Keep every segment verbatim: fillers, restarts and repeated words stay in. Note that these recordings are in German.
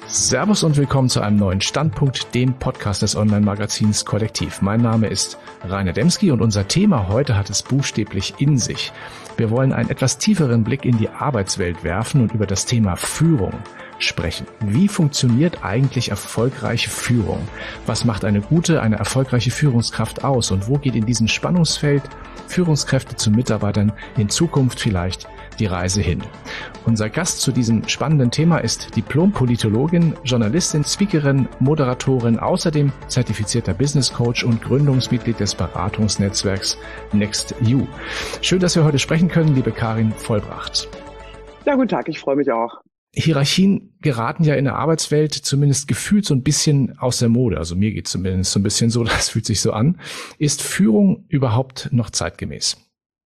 Servus und willkommen zu einem neuen Standpunkt, dem Podcast des Online-Magazins Kollektiv. Mein Name ist Rainer Demski und unser Thema heute hat es buchstäblich in sich. Wir wollen einen etwas tieferen Blick in die Arbeitswelt werfen und über das Thema Führung sprechen. Wie funktioniert eigentlich erfolgreiche Führung? Was macht eine gute, eine erfolgreiche Führungskraft aus? Und wo geht in diesem Spannungsfeld Führungskräfte zu Mitarbeitern in Zukunft vielleicht die Reise hin? Unser Gast zu diesem spannenden Thema ist Diplom-Politologin, Journalistin, Speakerin, Moderatorin, außerdem zertifizierter Business Coach und Gründungsmitglied des Beratungsnetzwerks NextU. Schön, dass wir heute sprechen können, liebe Karin Vollbracht. Ja, guten Tag, ich freue mich auch. Hierarchien geraten ja in der Arbeitswelt zumindest gefühlt so ein bisschen aus der Mode. Also mir geht es zumindest so ein bisschen so, das fühlt sich so an. Ist Führung überhaupt noch zeitgemäß?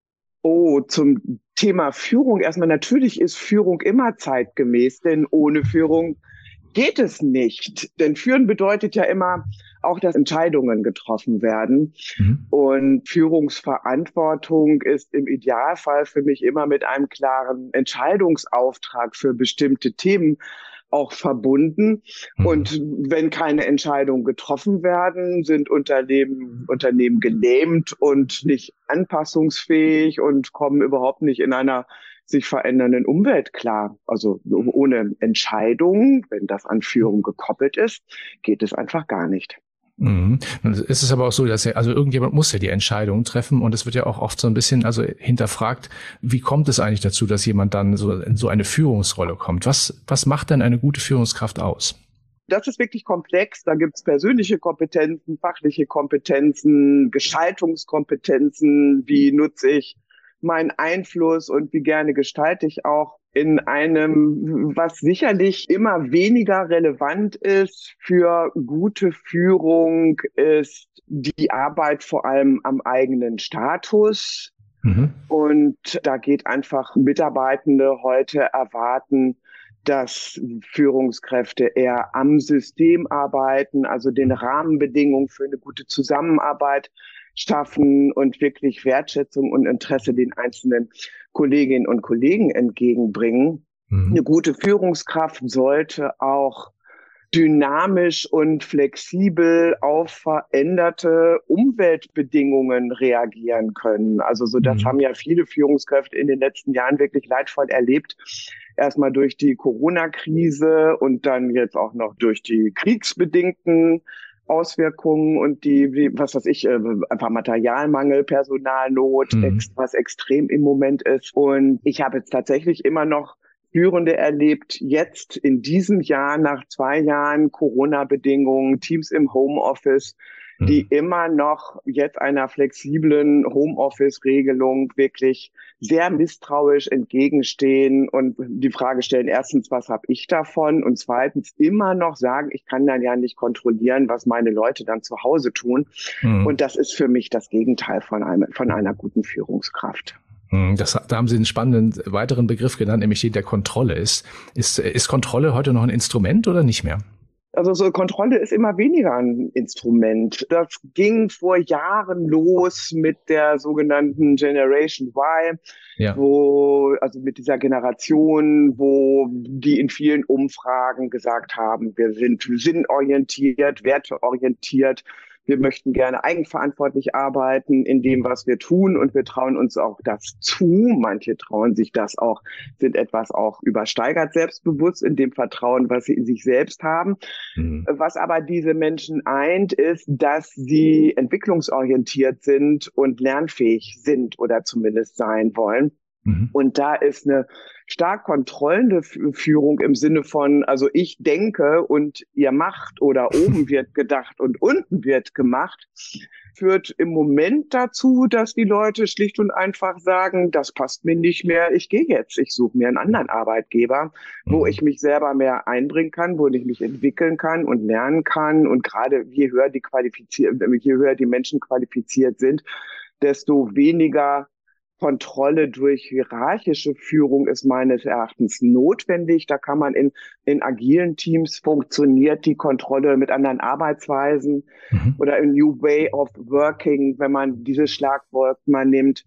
Oh, zum Thema Führung erstmal. Natürlich ist Führung immer zeitgemäß, denn ohne Führung geht es nicht. Denn führen bedeutet ja immer auch, dass Entscheidungen getroffen werden. Mhm. Und Führungsverantwortung ist im Idealfall für mich immer mit einem klaren Entscheidungsauftrag für bestimmte Themen auch verbunden. Mhm. Und wenn keine Entscheidungen getroffen werden, sind Unternehmen, Unternehmen gelähmt und nicht anpassungsfähig und kommen überhaupt nicht in einer sich verändernden Umwelt klar. Also ohne Entscheidungen, wenn das an Führung gekoppelt ist, geht es einfach gar nicht. Mhm. Es ist aber auch so, dass ja, also irgendjemand muss ja die Entscheidung treffen und es wird ja auch oft so ein bisschen also hinterfragt, wie kommt es eigentlich dazu, dass jemand dann so in so eine Führungsrolle kommt? Was, was macht denn eine gute Führungskraft aus? Das ist wirklich komplex. Da gibt es persönliche Kompetenzen, fachliche Kompetenzen, Gestaltungskompetenzen. Wie nutze ich meinen Einfluss und wie gerne gestalte ich auch in einem, was sicherlich immer weniger relevant ist für gute Führung, ist die Arbeit vor allem am eigenen Status. Mhm. Und da geht einfach Mitarbeitende heute erwarten, dass Führungskräfte eher am System arbeiten, also den Rahmenbedingungen für eine gute Zusammenarbeit schaffen und wirklich Wertschätzung und Interesse den einzelnen Kolleginnen und Kollegen entgegenbringen. Mhm. Eine gute Führungskraft sollte auch dynamisch und flexibel auf veränderte Umweltbedingungen reagieren können. Also so, das mhm. haben ja viele Führungskräfte in den letzten Jahren wirklich leidvoll erlebt. Erstmal durch die Corona-Krise und dann jetzt auch noch durch die kriegsbedingten Auswirkungen und die, wie, was weiß ich, einfach Materialmangel, Personalnot, mhm. ex, was extrem im Moment ist. Und ich habe jetzt tatsächlich immer noch Führende erlebt, jetzt in diesem Jahr, nach zwei Jahren Corona-Bedingungen, Teams im Homeoffice, die immer noch jetzt einer flexiblen Homeoffice-Regelung wirklich sehr misstrauisch entgegenstehen und die Frage stellen, erstens, was habe ich davon? Und zweitens immer noch sagen, ich kann dann ja nicht kontrollieren, was meine Leute dann zu Hause tun. Mhm. Und das ist für mich das Gegenteil von einem, von einer guten Führungskraft. Das, da haben Sie einen spannenden weiteren Begriff genannt, nämlich den der Kontrolle ist. Ist, ist Kontrolle heute noch ein Instrument oder nicht mehr? Also so Kontrolle ist immer weniger ein Instrument. Das ging vor Jahren los mit der sogenannten Generation Y, ja. wo also mit dieser Generation, wo die in vielen Umfragen gesagt haben, wir sind sinnorientiert, werteorientiert. Wir möchten gerne eigenverantwortlich arbeiten in dem, was wir tun und wir trauen uns auch das zu. Manche trauen sich das auch, sind etwas auch übersteigert selbstbewusst in dem Vertrauen, was sie in sich selbst haben. Mhm. Was aber diese Menschen eint, ist, dass sie entwicklungsorientiert sind und lernfähig sind oder zumindest sein wollen. Mhm. Und da ist eine stark kontrollende Führung im Sinne von, also ich denke und ihr macht oder oben wird gedacht und unten wird gemacht, führt im Moment dazu, dass die Leute schlicht und einfach sagen, das passt mir nicht mehr, ich gehe jetzt, ich suche mir einen anderen Arbeitgeber, mhm. wo ich mich selber mehr einbringen kann, wo ich mich entwickeln kann und lernen kann. Und gerade je höher die qualifiziert, je höher die Menschen qualifiziert sind, desto weniger Kontrolle durch hierarchische Führung ist meines Erachtens notwendig. Da kann man in, in agilen Teams funktioniert die Kontrolle mit anderen Arbeitsweisen mhm. oder in New Way of Working, wenn man dieses Schlagwort mal nimmt,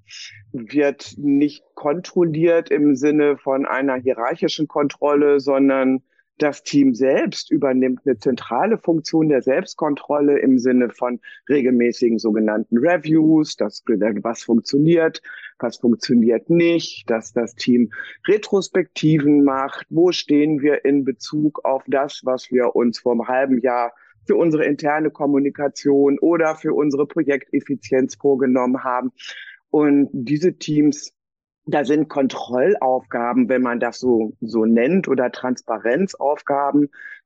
wird nicht kontrolliert im Sinne von einer hierarchischen Kontrolle, sondern Das Team selbst übernimmt eine zentrale Funktion der Selbstkontrolle im Sinne von regelmäßigen sogenannten Reviews, das, was funktioniert, was funktioniert nicht, dass das Team Retrospektiven macht, wo stehen wir in Bezug auf das, was wir uns vor einem halben Jahr für unsere interne Kommunikation oder für unsere Projekteffizienz vorgenommen haben. Und diese Teams, da sind Kontrollaufgaben, wenn man das so, so nennt, oder Transparenzaufgaben,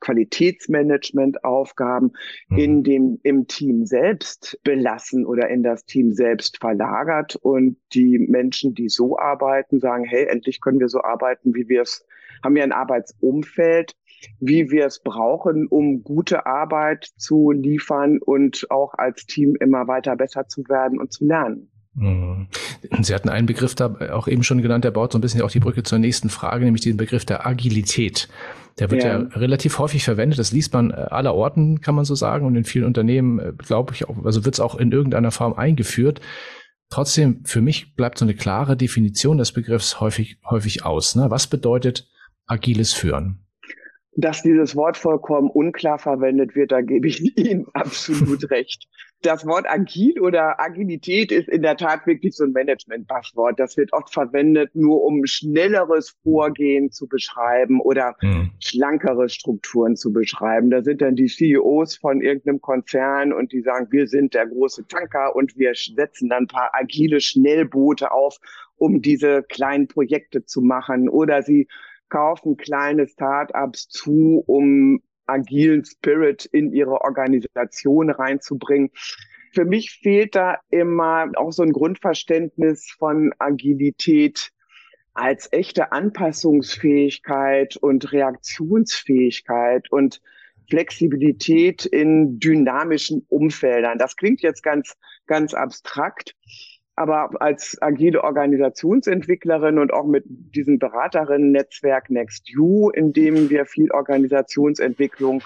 Qualitätsmanagementaufgaben mhm. in dem, im Team selbst belassen oder in das Team selbst verlagert. Und die Menschen, die so arbeiten, sagen, hey, endlich können wir so arbeiten, wie wir es, haben wir ein Arbeitsumfeld, wie wir es brauchen, um gute Arbeit zu liefern und auch als Team immer weiter besser zu werden und zu lernen. Sie hatten einen Begriff da auch eben schon genannt, der baut so ein bisschen auch die Brücke zur nächsten Frage, nämlich den Begriff der Agilität. Der wird ja, ja relativ häufig verwendet. Das liest man aller Orten, kann man so sagen. Und in vielen Unternehmen, glaube ich, auch, also wird es auch in irgendeiner Form eingeführt. Trotzdem, für mich bleibt so eine klare Definition des Begriffs häufig, häufig aus. Ne? Was bedeutet agiles Führen? Dass dieses Wort vollkommen unklar verwendet wird, da gebe ich Ihnen absolut recht. Das Wort agil oder Agilität ist in der Tat wirklich so ein Management-Buzzword. Das wird oft verwendet, nur um schnelleres Vorgehen zu beschreiben oder mhm. schlankere Strukturen zu beschreiben. Da sind dann die C E Os von irgendeinem Konzern und die sagen, wir sind der große Tanker und wir setzen dann ein paar agile Schnellboote auf, um diese kleinen Projekte zu machen. Oder sie kaufen kleine Start-ups zu, um agilen Spirit in ihre Organisation reinzubringen. Für mich fehlt da immer auch so ein Grundverständnis von Agilität als echte Anpassungsfähigkeit und Reaktionsfähigkeit und Flexibilität in dynamischen Umfeldern. Das klingt jetzt ganz, ganz abstrakt. Aber als agile Organisationsentwicklerin und auch mit diesem Beraterinnen-Netzwerk NextU, in dem wir viel Organisationsentwicklung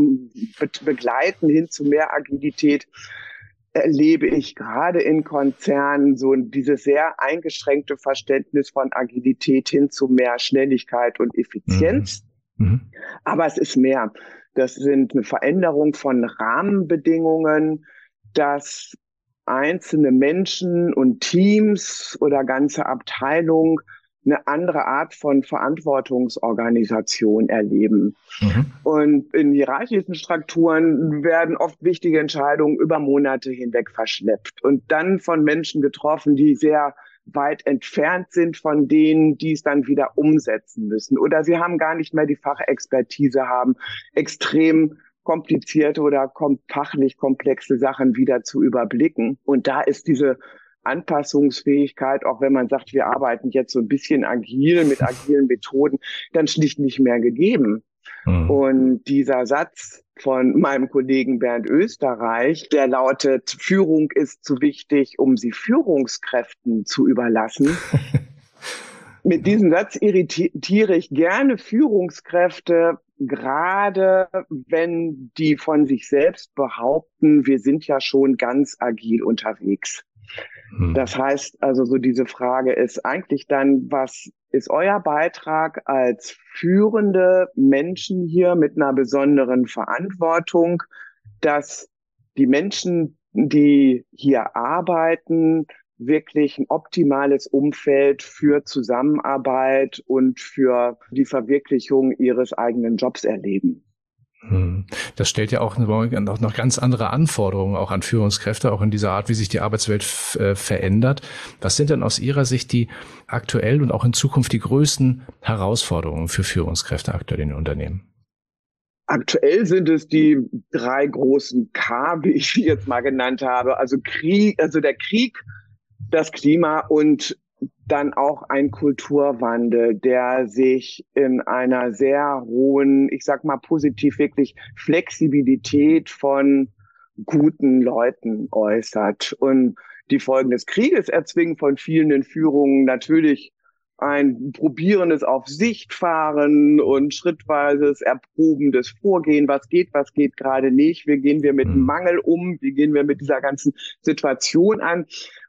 begleiten hin zu mehr Agilität, erlebe ich gerade in Konzernen so dieses sehr eingeschränkte Verständnis von Agilität hin zu mehr Schnelligkeit und Effizienz. Mhm. Aber es ist mehr. Das sind eine Veränderung von Rahmenbedingungen, dass einzelne Menschen und Teams oder ganze Abteilungen eine andere Art von Verantwortungsorganisation erleben. Mhm. Und in hierarchischen Strukturen werden oft wichtige Entscheidungen über Monate hinweg verschleppt und dann von Menschen getroffen, die sehr weit entfernt sind von denen, die es dann wieder umsetzen müssen. Oder sie haben gar nicht mehr die Fachexpertise, haben extrem komplizierte oder kom- fachlich komplexe Sachen wieder zu überblicken. Und da ist diese Anpassungsfähigkeit, auch wenn man sagt, wir arbeiten jetzt so ein bisschen agil mit agilen Methoden, dann schlicht nicht mehr gegeben. Mhm. Und dieser Satz von meinem Kollegen Bernd Österreich, der lautet, Führung ist zu wichtig, um sie Führungskräften zu überlassen. Mit diesem Satz irritiere ich gerne Führungskräfte, gerade wenn die von sich selbst behaupten, wir sind ja schon ganz agil unterwegs. Hm. Das heißt also, so diese Frage ist eigentlich dann, was ist euer Beitrag als führende Menschen hier mit einer besonderen Verantwortung, dass die Menschen, die hier arbeiten, wirklich ein optimales Umfeld für Zusammenarbeit und für die Verwirklichung ihres eigenen Jobs erleben. Das stellt ja auch noch ganz andere Anforderungen auch an Führungskräfte, auch in dieser Art, wie sich die Arbeitswelt f- äh, verändert. Was sind denn aus Ihrer Sicht die aktuell und auch in Zukunft die größten Herausforderungen für Führungskräfte aktuell in den Unternehmen? Aktuell sind es die drei großen K, wie ich sie jetzt mal genannt habe. Also Krieg, also der Krieg, das Klima und dann auch ein Kulturwandel, der sich in einer sehr hohen, ich sag mal positiv wirklich Flexibilität von guten Leuten äußert. Und die Folgen des Krieges erzwingen von vielen in Führungen natürlich ein probierendes auf Sicht fahren und schrittweises, erprobendes Vorgehen. Was geht, was geht gerade nicht? Wie gehen wir mit Mangel um? Wie gehen wir mit dieser ganzen Situation an?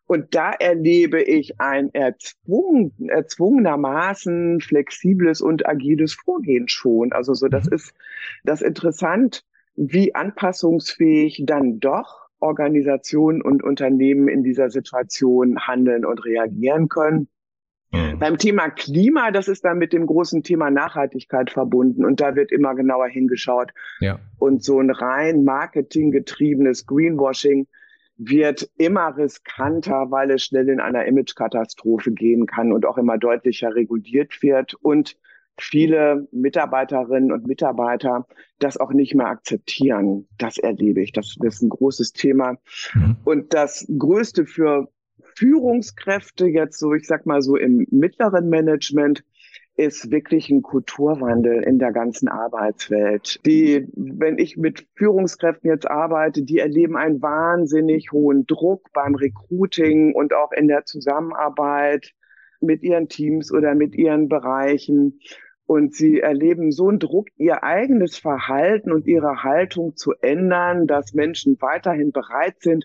Und da erlebe ich ein erzwungen, erzwungenermaßen flexibles und agiles Vorgehen schon. Also so, das ist das interessant, wie anpassungsfähig dann doch Organisationen und Unternehmen in dieser Situation handeln und reagieren können. Mhm. Beim Thema Klima, das ist dann mit dem großen Thema Nachhaltigkeit verbunden und da wird immer genauer hingeschaut. Ja. Und so ein rein marketinggetriebenes Greenwashing wird immer riskanter, weil es schnell in einer Imagekatastrophe gehen kann und auch immer deutlicher reguliert wird und viele Mitarbeiterinnen und Mitarbeiter das auch nicht mehr akzeptieren. Das erlebe ich. Das ist ein großes Thema. Mhm. Und das Größte für Führungskräfte jetzt so, ich sag mal so im mittleren Management, ist wirklich ein Kulturwandel in der ganzen Arbeitswelt. Die, wenn ich mit Führungskräften jetzt arbeite, die erleben einen wahnsinnig hohen Druck beim Recruiting und auch in der Zusammenarbeit mit ihren Teams oder mit ihren Bereichen. Und sie erleben so einen Druck, ihr eigenes Verhalten und ihre Haltung zu ändern, dass Menschen weiterhin bereit sind,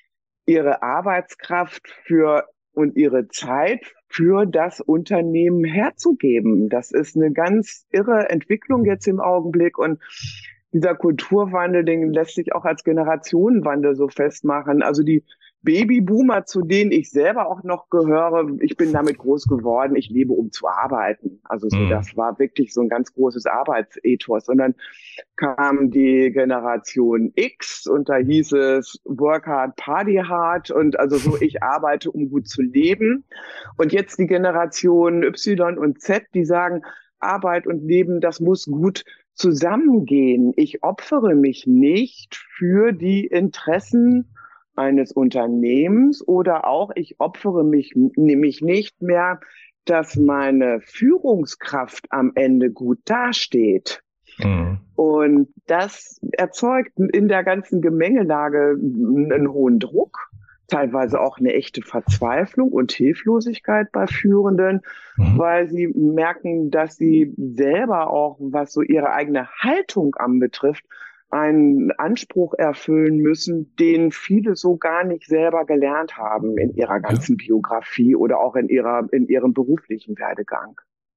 ihre Arbeitskraft für und ihre Zeit für das Unternehmen herzugeben. Das ist eine ganz irre Entwicklung jetzt im Augenblick und dieser Kulturwandel, den lässt sich auch als Generationenwandel so festmachen. Also die Babyboomer, zu denen ich selber auch noch gehöre, ich bin damit groß geworden, ich lebe, um zu arbeiten. Also so, mhm. das war wirklich so ein ganz großes Arbeitsethos. Und dann kam die Generation X und da hieß es Work hard, party hard und also so, ich arbeite, um gut zu leben. Und jetzt die Generation Y und Z, die sagen, Arbeit und Leben, das muss gut zusammengehen. Ich opfere mich nicht für die Interessen eines Unternehmens oder auch ich opfere mich nämlich nicht mehr, dass meine Führungskraft am Ende gut dasteht. Mhm. Und das erzeugt in der ganzen Gemengelage einen hohen Druck, teilweise auch eine echte Verzweiflung und Hilflosigkeit bei Führenden, mhm. weil sie merken, dass sie selber auch, was so ihre eigene Haltung anbetrifft, einen Anspruch erfüllen müssen, den viele so gar nicht selber gelernt haben in ihrer ganzen ja. Biografie oder auch in ihrer, in ihrem beruflichen Werdegang.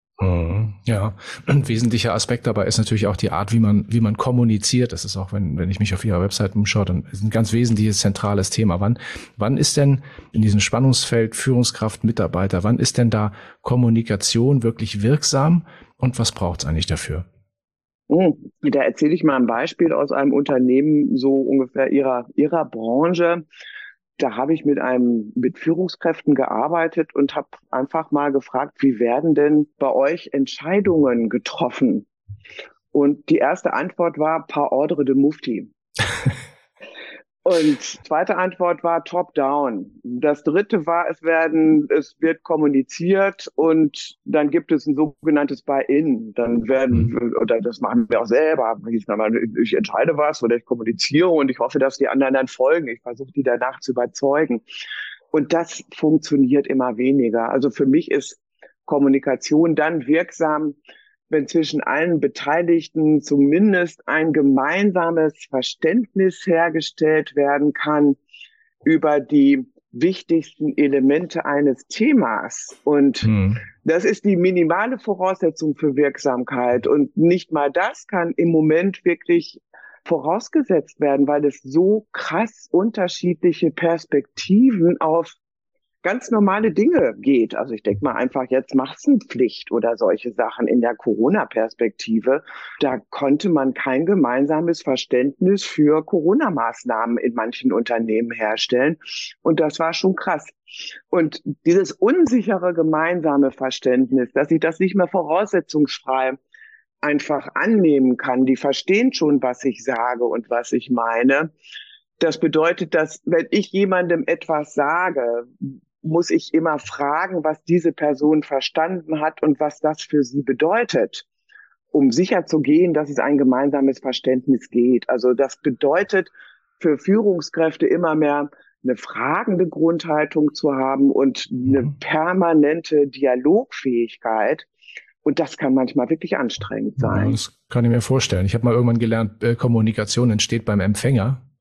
Ja, ein wesentlicher Aspekt dabei ist natürlich auch die Art, wie man, wie man kommuniziert. Das ist auch, wenn, wenn ich mich auf Ihrer Website umschaue, dann ist ein ganz wesentliches, zentrales Thema. Wann, wann ist denn in diesem Spannungsfeld Führungskraft, Mitarbeiter, wann ist denn da Kommunikation wirklich wirksam und was braucht es eigentlich dafür? Da erzähle ich mal ein Beispiel aus einem Unternehmen, so ungefähr ihrer, ihrer Branche. Da habe ich mit einem, mit Führungskräften gearbeitet und habe einfach mal gefragt, wie werden denn bei euch Entscheidungen getroffen? Und die erste Antwort war par ordre de Mufti. Und zweite Antwort war top-down. Das dritte war, es werden, es wird kommuniziert und dann gibt es ein sogenanntes Buy-in. Dann werden, oder das machen wir auch selber. Ich entscheide was oder ich kommuniziere und ich hoffe, dass die anderen dann folgen. Ich versuche, die danach zu überzeugen. Und das funktioniert immer weniger. Also für mich ist Kommunikation dann wirksam, wenn zwischen allen Beteiligten zumindest ein gemeinsames Verständnis hergestellt werden kann über die wichtigsten Elemente eines Themas. Und hm. das ist die minimale Voraussetzung für Wirksamkeit. Und nicht mal das kann im Moment wirklich vorausgesetzt werden, weil es so krass unterschiedliche Perspektiven auf ganz normale Dinge geht. Also ich denke mal einfach jetzt Maskenpflicht oder solche Sachen in der Corona-Perspektive. Da konnte man kein gemeinsames Verständnis für Corona-Maßnahmen in manchen Unternehmen herstellen. Und das war schon krass. Und dieses unsichere gemeinsame Verständnis, dass ich das nicht mehr voraussetzungsfrei einfach annehmen kann, die verstehen schon, was ich sage und was ich meine. Das bedeutet, dass wenn ich jemandem etwas sage, muss ich immer fragen, was diese Person verstanden hat und was das für sie bedeutet, um sicherzugehen, dass es ein gemeinsames Verständnis geht. Also das bedeutet für Führungskräfte immer mehr eine fragende Grundhaltung zu haben und eine permanente Dialogfähigkeit. Und das kann manchmal wirklich anstrengend sein. Ja, das kann ich mir vorstellen. Ich habe mal irgendwann gelernt, Kommunikation entsteht beim Empfänger.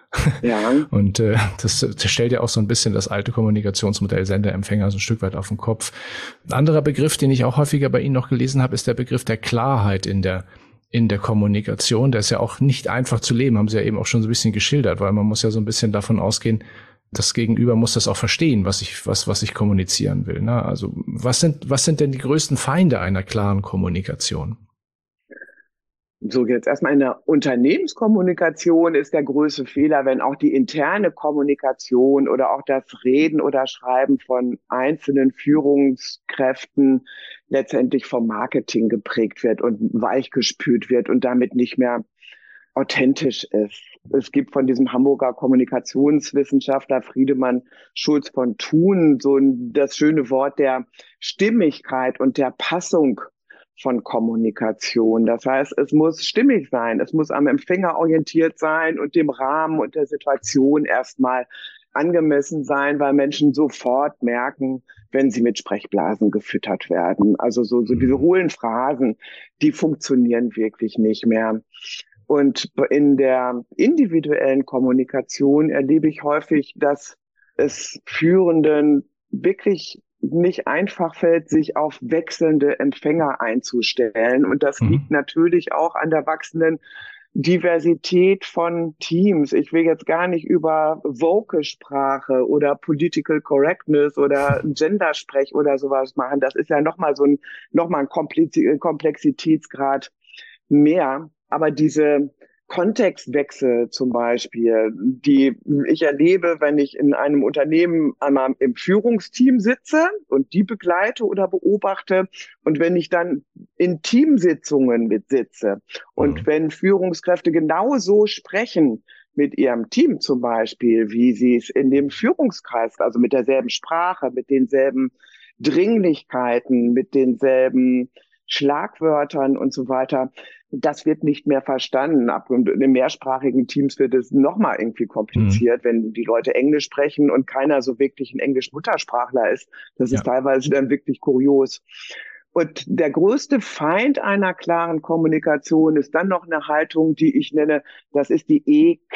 Ja. Und äh, das, das stellt ja auch so ein bisschen das alte Kommunikationsmodell Sender-Empfänger so ein Stück weit auf den Kopf. Ein anderer Begriff, den ich auch häufiger bei Ihnen noch gelesen habe, ist der Begriff der Klarheit in der in der Kommunikation. Der ist ja auch nicht einfach zu leben, haben Sie ja eben auch schon so ein bisschen geschildert, weil man muss ja so ein bisschen davon ausgehen, das Gegenüber muss das auch verstehen, was ich, was, was ich kommunizieren will. Ne? Also was sind, was sind denn die größten Feinde einer klaren Kommunikation? So, jetzt erstmal in der Unternehmenskommunikation ist der größte Fehler, wenn auch die interne Kommunikation oder auch das Reden oder Schreiben von einzelnen Führungskräften letztendlich vom Marketing geprägt wird und weichgespült wird und damit nicht mehr authentisch ist. Es gibt von diesem Hamburger Kommunikationswissenschaftler Friedemann Schulz von Thun so das schöne Wort der Stimmigkeit und der Passung von Kommunikation. Das heißt, es muss stimmig sein, es muss am Empfänger orientiert sein und dem Rahmen und der Situation erstmal angemessen sein, weil Menschen sofort merken, wenn sie mit Sprechblasen gefüttert werden. Also so, so diese hohlen Phrasen, die funktionieren wirklich nicht mehr. Und in der individuellen Kommunikation erlebe ich häufig, dass es Führenden wirklich nicht einfach fällt, sich auf wechselnde Empfänger einzustellen. Und das mhm. liegt natürlich auch an der wachsenden Diversität von Teams. Ich will jetzt gar nicht über Woke-Sprache oder Political Correctness oder Gendersprech oder sowas machen. Das ist ja nochmal so ein, nochmal ein Komplexitätsgrad mehr. Aber diese Kontextwechsel zum Beispiel, die ich erlebe, wenn ich in einem Unternehmen einmal im Führungsteam sitze und die begleite oder beobachte und wenn ich dann in Teamsitzungen mitsitze und mhm. wenn Führungskräfte genauso sprechen mit ihrem Team zum Beispiel, wie sie es in dem Führungskreis, also mit derselben Sprache, mit denselben Dringlichkeiten, mit denselben Schlagwörtern und so weiter, das wird nicht mehr verstanden. Ab in den mehrsprachigen Teams wird es nochmal irgendwie kompliziert, mhm. wenn die Leute Englisch sprechen und keiner so wirklich ein Englisch-Muttersprachler ist. Das ja. ist teilweise dann wirklich kurios. Und der größte Feind einer klaren Kommunikation ist dann noch eine Haltung, die ich nenne, das ist die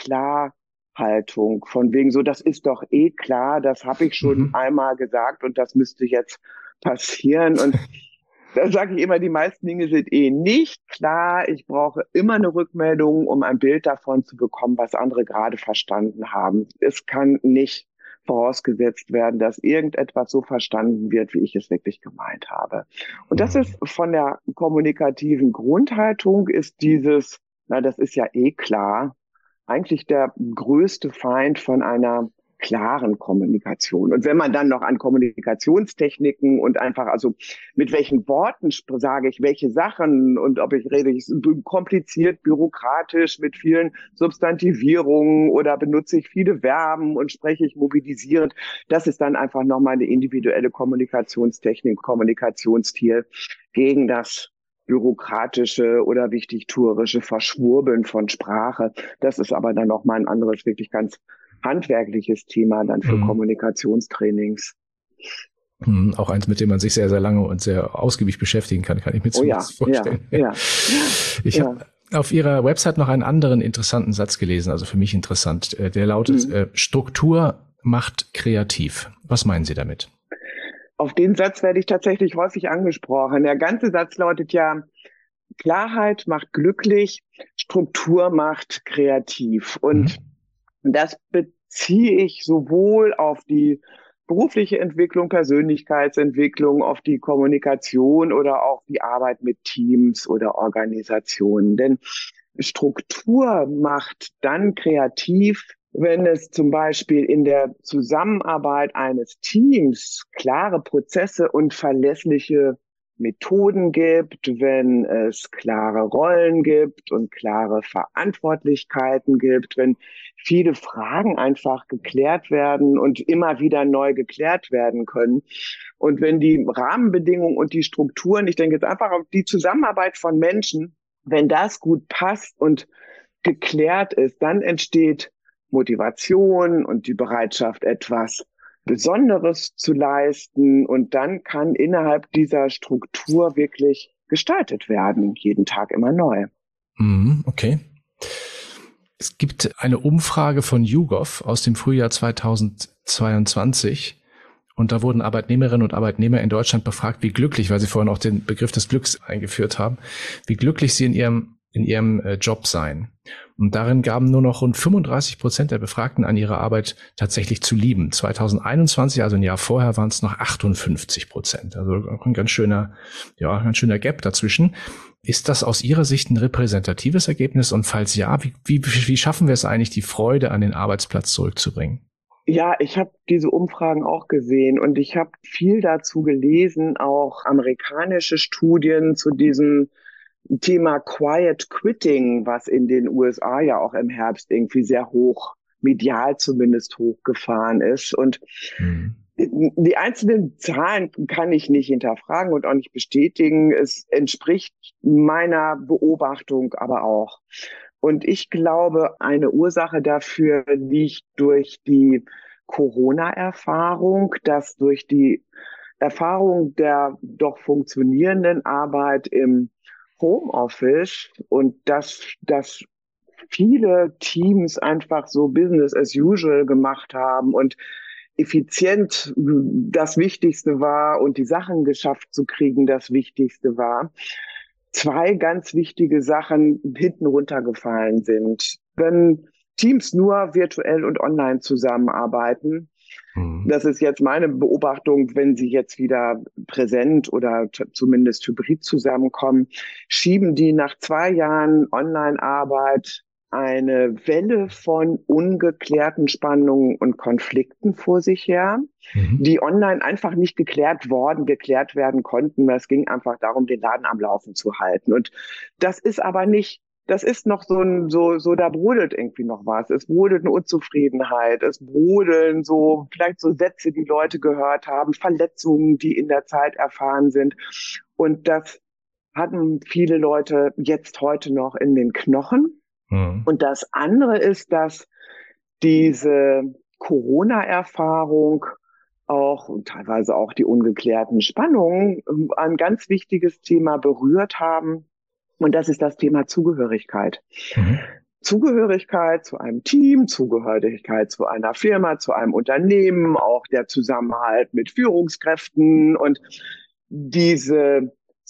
Eh-klar-Haltung. Von wegen so, das ist doch eh klar, das habe ich schon mhm. einmal gesagt und das müsste jetzt passieren. Und da sage ich immer, die meisten Dinge sind eh nicht klar. Ich brauche immer eine Rückmeldung, um ein Bild davon zu bekommen, was andere gerade verstanden haben. Es kann nicht vorausgesetzt werden, dass irgendetwas so verstanden wird, wie ich es wirklich gemeint habe. Und das ist von der kommunikativen Grundhaltung ist dieses, na, das ist ja eh klar, eigentlich der größte Feind von einer klaren Kommunikation. Und wenn man dann noch an Kommunikationstechniken und einfach, also mit welchen Worten sage ich welche Sachen und ob ich rede ich kompliziert, bürokratisch mit vielen Substantivierungen oder benutze ich viele Verben und spreche ich mobilisierend, das ist dann einfach nochmal eine individuelle Kommunikationstechnik, Kommunikationsstil gegen das bürokratische oder wichtigtuerische Verschwurbeln von Sprache. Das ist aber dann nochmal ein anderes, wirklich ganz handwerkliches Thema dann für mhm. Kommunikationstrainings. Mhm, auch eins, mit dem man sich sehr, sehr lange und sehr ausgiebig beschäftigen kann, kann ich mir zumindest oh ja, vorstellen. Ja, ja. Ich ja. habe auf Ihrer Website noch einen anderen interessanten Satz gelesen, also für mich interessant. Der lautet, mhm. Struktur macht kreativ. Was meinen Sie damit? Auf den Satz werde ich tatsächlich häufig angesprochen. Der ganze Satz lautet ja, Klarheit macht glücklich, Struktur macht kreativ. Und mhm. das beziehe ich sowohl auf die berufliche Entwicklung, Persönlichkeitsentwicklung, auf die Kommunikation oder auch die Arbeit mit Teams oder Organisationen. Denn Struktur macht dann kreativ, wenn es zum Beispiel in der Zusammenarbeit eines Teams klare Prozesse und verlässliche Methoden gibt, wenn es klare Rollen gibt und klare Verantwortlichkeiten gibt, wenn viele Fragen einfach geklärt werden und immer wieder neu geklärt werden können. Und wenn die Rahmenbedingungen und die Strukturen, ich denke jetzt einfach auf die Zusammenarbeit von Menschen, wenn das gut passt und geklärt ist, dann entsteht Motivation und die Bereitschaft, etwas Besonderes zu leisten. Und dann kann innerhalb dieser Struktur wirklich gestaltet werden, jeden Tag immer neu. Okay. Es gibt eine Umfrage von YouGov aus dem Frühjahr zweitausendzweiundzwanzig. Und da wurden Arbeitnehmerinnen und Arbeitnehmer in Deutschland befragt, wie glücklich, weil Sie vorhin auch den Begriff des Glücks eingeführt haben, wie glücklich sie in ihrem, in ihrem Job seien. Und darin gaben nur noch rund fünfunddreißig Prozent der Befragten an, ihre Arbeit tatsächlich zu lieben. zweitausendeinundzwanzig, also ein Jahr vorher, waren es noch achtundfünfzig Prozent. Also ein ganz schöner, ja, ein ganz schöner Gap dazwischen. Ist das aus Ihrer Sicht ein repräsentatives Ergebnis? Und falls ja, wie, wie, wie schaffen wir es eigentlich, die Freude an den Arbeitsplatz zurückzubringen? Ja, ich habe diese Umfragen auch gesehen und ich habe viel dazu gelesen, auch amerikanische Studien zu diesem Thema Quiet Quitting, was in den U S A ja auch im Herbst irgendwie sehr hoch, medial zumindest hochgefahren ist. Und mhm. die einzelnen Zahlen kann ich nicht hinterfragen und auch nicht bestätigen. Es entspricht meiner Beobachtung aber auch. Und ich glaube, eine Ursache dafür liegt durch die Corona-Erfahrung, dass durch die Erfahrung der doch funktionierenden Arbeit im Homeoffice und dass, dass viele Teams einfach so Business as usual gemacht haben und effizient das Wichtigste war und die Sachen geschafft zu kriegen das Wichtigste war, zwei ganz wichtige Sachen hinten runtergefallen sind. Wenn Teams nur virtuell und online zusammenarbeiten, mhm. das ist jetzt meine Beobachtung, wenn sie jetzt wieder präsent oder t- zumindest hybrid zusammenkommen, schieben die nach zwei Jahren Online-Arbeit eine Welle von ungeklärten Spannungen und Konflikten vor sich her, mhm. die online einfach nicht geklärt worden, geklärt werden konnten. Es ging einfach darum, den Laden am Laufen zu halten. Und das ist aber nicht, das ist noch so ein, so, so, da brodelt irgendwie noch was. Es brodelt eine Unzufriedenheit. Es brodeln so, vielleicht so Sätze, die Leute gehört haben, Verletzungen, die in der Zeit erfahren sind. Und das hatten viele Leute jetzt heute noch in den Knochen. Und das andere ist, dass diese Corona-Erfahrung auch und teilweise auch die ungeklärten Spannungen ein ganz wichtiges Thema berührt haben. Und das ist das Thema Zugehörigkeit. Mhm. Zugehörigkeit zu einem Team, Zugehörigkeit zu einer Firma, zu einem Unternehmen, auch der Zusammenhalt mit Führungskräften. Und diese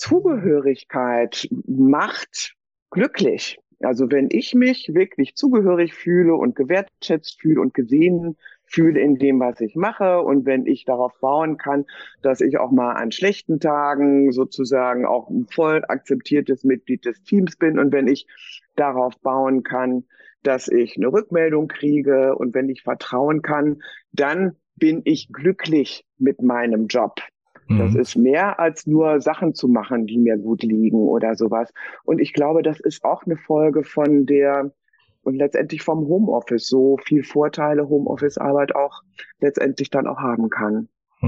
Zugehörigkeit macht glücklich. Also wenn ich mich wirklich zugehörig fühle und gewertschätzt fühle und gesehen fühle in dem, was ich mache und wenn ich darauf bauen kann, dass ich auch mal an schlechten Tagen sozusagen auch ein voll akzeptiertes Mitglied des Teams bin und wenn ich darauf bauen kann, dass ich eine Rückmeldung kriege und wenn ich vertrauen kann, dann bin ich glücklich mit meinem Job. Das ist mehr als nur Sachen zu machen, die mir gut liegen oder sowas. Und ich glaube, das ist auch eine Folge von der und letztendlich vom Homeoffice, so viel Vorteile Homeoffice-Arbeit auch letztendlich dann auch haben kann.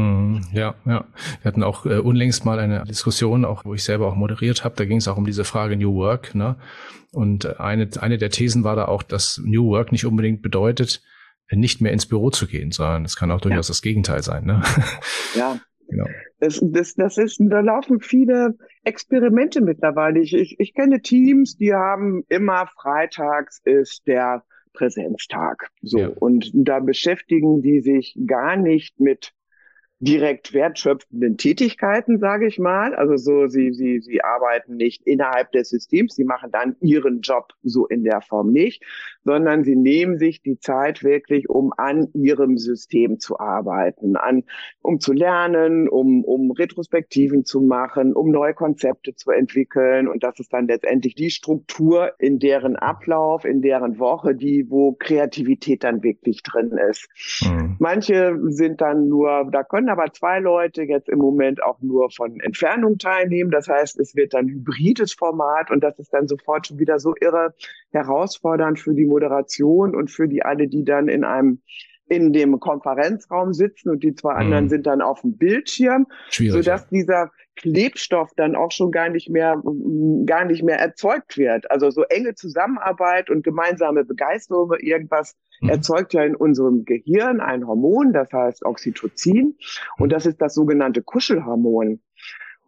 Ja, ja. Wir hatten auch äh, unlängst mal eine Diskussion, auch wo ich selber auch moderiert habe. Da ging es auch um diese Frage New Work, ne? Und eine eine der Thesen war da auch, dass New Work nicht unbedingt bedeutet, nicht mehr ins Büro zu gehen, sondern es kann auch durchaus ja. das Gegenteil sein, ne? Ja. Genau. Das, das, das ist, da laufen viele Experimente mittlerweile. Ich, ich, ich kenne Teams, die haben immer freitags ist der Präsenztag. So. Ja. Und da beschäftigen die sich gar nicht mit direkt wertschöpfenden Tätigkeiten, sage ich mal. Also so, sie, sie, sie arbeiten nicht innerhalb des Systems, sie machen dann ihren Job so in der Form nicht, sondern sie nehmen sich die Zeit wirklich, um an ihrem System zu arbeiten, an, um zu lernen, um, um Retrospektiven zu machen, um neue Konzepte zu entwickeln. Und das ist dann letztendlich die Struktur in deren Ablauf, in deren Woche, die, wo Kreativität dann wirklich drin ist. Mhm. Manche sind dann nur, da können aber zwei Leute jetzt im Moment auch nur von Entfernung teilnehmen. Das heißt, es wird dann hybrides Format und das ist dann sofort schon wieder so irre herausfordernd für die Moderation und für die alle, die dann in einem in dem Konferenzraum sitzen und die zwei mhm. anderen sind dann auf dem Bildschirm, sodass ja. dieser Klebstoff dann auch schon gar nicht mehr gar nicht mehr erzeugt wird. Also so enge Zusammenarbeit und gemeinsame Begeisterung über irgendwas mhm. erzeugt ja in unserem Gehirn ein Hormon, das heißt Oxytocin und das ist das sogenannte Kuschelhormon.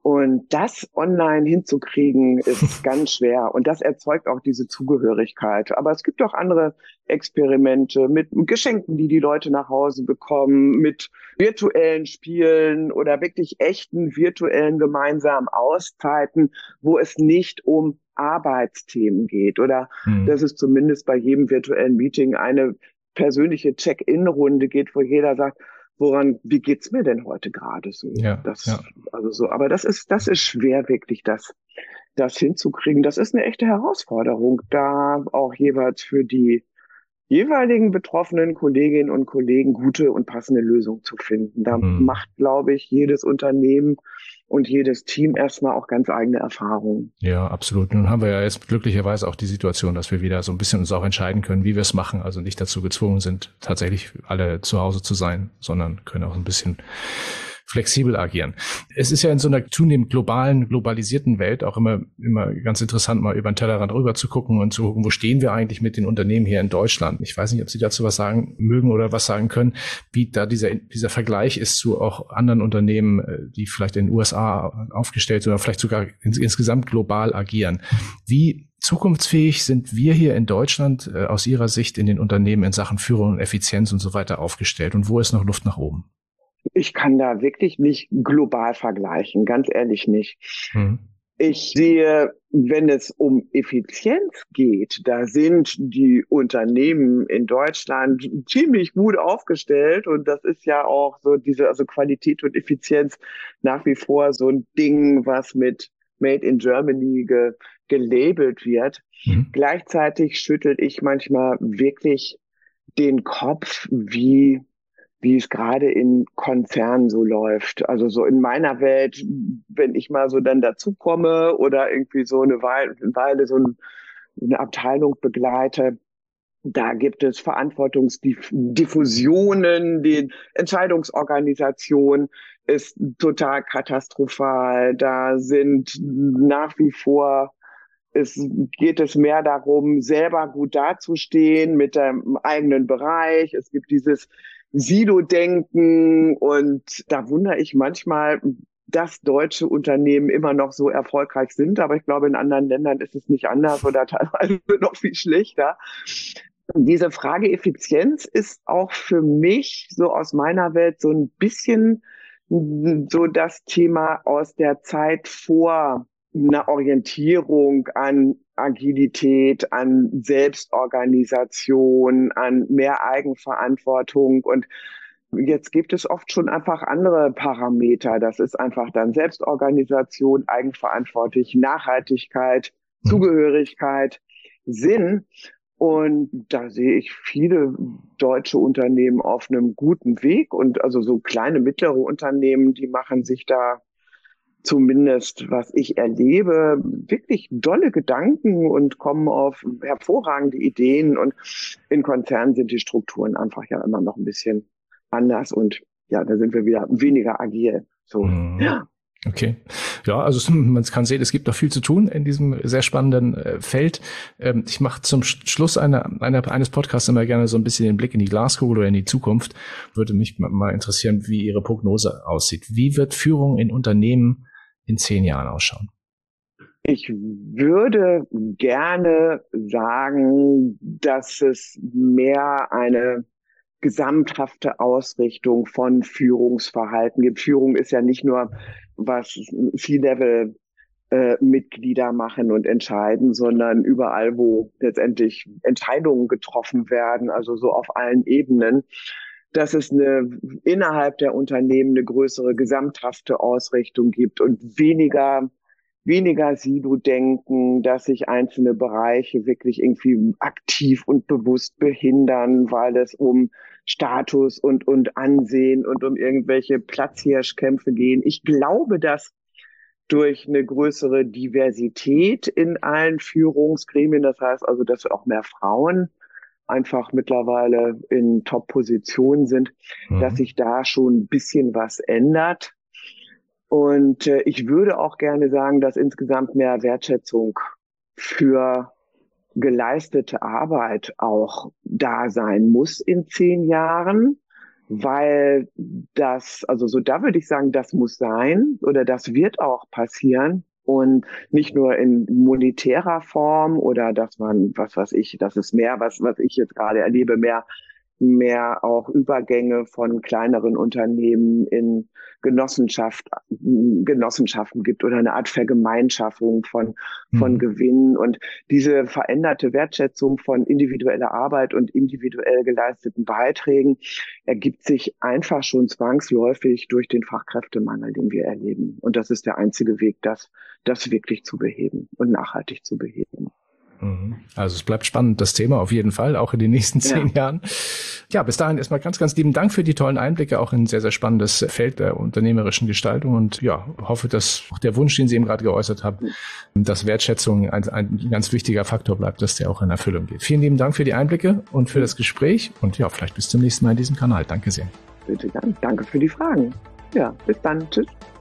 Und das online hinzukriegen, ist ganz schwer. Und das erzeugt auch diese Zugehörigkeit. Aber es gibt auch andere Experimente mit Geschenken, die die Leute nach Hause bekommen, mit virtuellen Spielen oder wirklich echten virtuellen gemeinsamen Auszeiten, wo es nicht um Arbeitsthemen geht. Oder mhm. dass es zumindest bei jedem virtuellen Meeting eine persönliche Check-in-Runde geht, wo jeder sagt, woran, wie geht's mir denn heute gerade so? Ja, das, ja. also so, aber das ist, das ist schwer, wirklich das, das hinzukriegen. Das ist eine echte Herausforderung, da auch jeweils für die jeweiligen betroffenen Kolleginnen und Kollegen gute und passende Lösungen zu finden. Da mhm. macht, glaube ich, jedes Unternehmen und jedes Team erstmal auch ganz eigene Erfahrungen. Ja, absolut. Nun haben wir ja jetzt glücklicherweise auch die Situation, dass wir wieder so ein bisschen uns auch entscheiden können, wie wir es machen. Also nicht dazu gezwungen sind, tatsächlich alle zu Hause zu sein, sondern können auch ein bisschen flexibel agieren. Es ist ja in so einer zunehmend globalen, globalisierten Welt auch immer, immer ganz interessant, mal über den Tellerrand rüber zu gucken und zu gucken, wo stehen wir eigentlich mit den Unternehmen hier in Deutschland? Ich weiß nicht, ob Sie dazu was sagen mögen oder was sagen können, wie da dieser, dieser Vergleich ist zu auch anderen Unternehmen, die vielleicht in den U S A aufgestellt sind oder vielleicht sogar ins, insgesamt global agieren. Wie zukunftsfähig sind wir hier in Deutschland äh, aus Ihrer Sicht in den Unternehmen in Sachen Führung und Effizienz und so weiter aufgestellt? Und wo ist noch Luft nach oben? Ich kann da wirklich nicht global vergleichen, ganz ehrlich nicht. Hm. Ich sehe, wenn es um Effizienz geht, da sind die Unternehmen in Deutschland ziemlich gut aufgestellt und das ist ja auch so diese, also Qualität und Effizienz nach wie vor so ein Ding, was mit Made in Germany ge, gelabelt wird. Hm. Gleichzeitig schüttel ich manchmal wirklich den Kopf, wie wie es gerade in Konzernen so läuft. Also so in meiner Welt, wenn ich mal so dann dazu komme oder irgendwie so eine Weile, eine, Weile so eine Abteilung begleite, da gibt es Verantwortungsdiffusionen, die Entscheidungsorganisation ist total katastrophal. Da sind nach wie vor Es geht es mehr darum, selber gut dazustehen mit dem eigenen Bereich. Es gibt dieses Silo-Denken und da wundere ich manchmal, dass deutsche Unternehmen immer noch so erfolgreich sind. Aber ich glaube, in anderen Ländern ist es nicht anders oder teilweise noch viel schlechter. Diese Frage Effizienz ist auch für mich so aus meiner Welt so ein bisschen so das Thema aus der Zeit vor einer Orientierung an Agilität, an Selbstorganisation, an mehr Eigenverantwortung. Und jetzt gibt es oft schon einfach andere Parameter. Das ist einfach dann Selbstorganisation, Eigenverantwortlich, Nachhaltigkeit, Zugehörigkeit, Sinn. Und da sehe ich viele deutsche Unternehmen auf einem guten Weg und also so kleine, mittlere Unternehmen, die machen sich da zumindest, was ich erlebe, wirklich dolle Gedanken und kommen auf hervorragende Ideen. Und in Konzernen sind die Strukturen einfach ja immer noch ein bisschen anders und ja, da sind wir wieder weniger agil. So, mhm. ja. Okay. Ja, also man kann sehen, es gibt noch viel zu tun in diesem sehr spannenden äh, Feld. Ähm, ich mache zum Schluss einer, einer, eines Podcasts immer gerne so ein bisschen den Blick in die Glaskugel oder in die Zukunft. Würde mich mal interessieren, wie Ihre Prognose aussieht. Wie wird Führung in Unternehmen in zehn Jahren ausschauen? Ich würde gerne sagen, dass es mehr eine gesamthafte Ausrichtung von Führungsverhalten gibt. Führung ist ja nicht nur, was C-Level-Mitglieder äh, machen und entscheiden, sondern überall, wo letztendlich Entscheidungen getroffen werden, also so auf allen Ebenen, dass es eine, innerhalb der Unternehmen eine größere gesamthafte Ausrichtung gibt und weniger weniger Silo-Denken, dass sich einzelne Bereiche wirklich irgendwie aktiv und bewusst behindern, weil es um Status und, und Ansehen und um irgendwelche Platzhirschkämpfe gehen. Ich glaube, dass durch eine größere Diversität in allen Führungsgremien, das heißt also, dass auch mehr Frauen einfach mittlerweile in Top-Positionen sind, mhm. dass sich da schon ein bisschen was ändert. Und äh, ich würde auch gerne sagen, dass insgesamt mehr Wertschätzung für geleistete Arbeit auch da sein muss in zehn Jahren. weil das, also so da würde ich sagen, das muss sein oder das wird auch passieren. Und nicht nur in monetärer Form oder dass man, was weiß ich, das ist mehr, was, was ich jetzt gerade erlebe, mehr, mehr auch Übergänge von kleineren Unternehmen in Genossenschaft, Genossenschaften gibt oder eine Art Vergemeinschaftung von, von mhm. Gewinnen. Und diese veränderte Wertschätzung von individueller Arbeit und individuell geleisteten Beiträgen ergibt sich einfach schon zwangsläufig durch den Fachkräftemangel, den wir erleben. Und das ist der einzige Weg, das, das wirklich zu beheben und nachhaltig zu beheben. Also es bleibt spannend, das Thema auf jeden Fall, auch in den nächsten zehn ja. Jahren. Ja, bis dahin erstmal ganz, ganz lieben Dank für die tollen Einblicke, auch in ein sehr, sehr spannendes Feld der unternehmerischen Gestaltung und ja, hoffe, dass auch der Wunsch, den Sie eben gerade geäußert haben, dass Wertschätzung ein, ein ganz wichtiger Faktor bleibt, dass der auch in Erfüllung geht. Vielen lieben Dank für die Einblicke und für das Gespräch und ja, vielleicht bis zum nächsten Mal in diesem Kanal. Danke sehr. Bitte, danke für die Fragen. Ja, bis dann. Tschüss.